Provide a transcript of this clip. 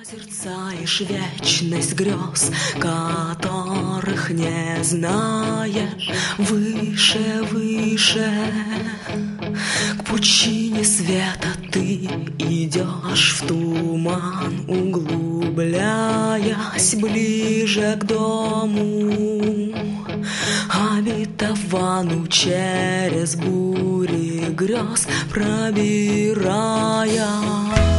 Созерцаешь вечность грез, которых не знаешь. Выше, выше, к пучине света ты идешь в туман, углубляясь ближе к дому, обетовану через бури грез пробираясь.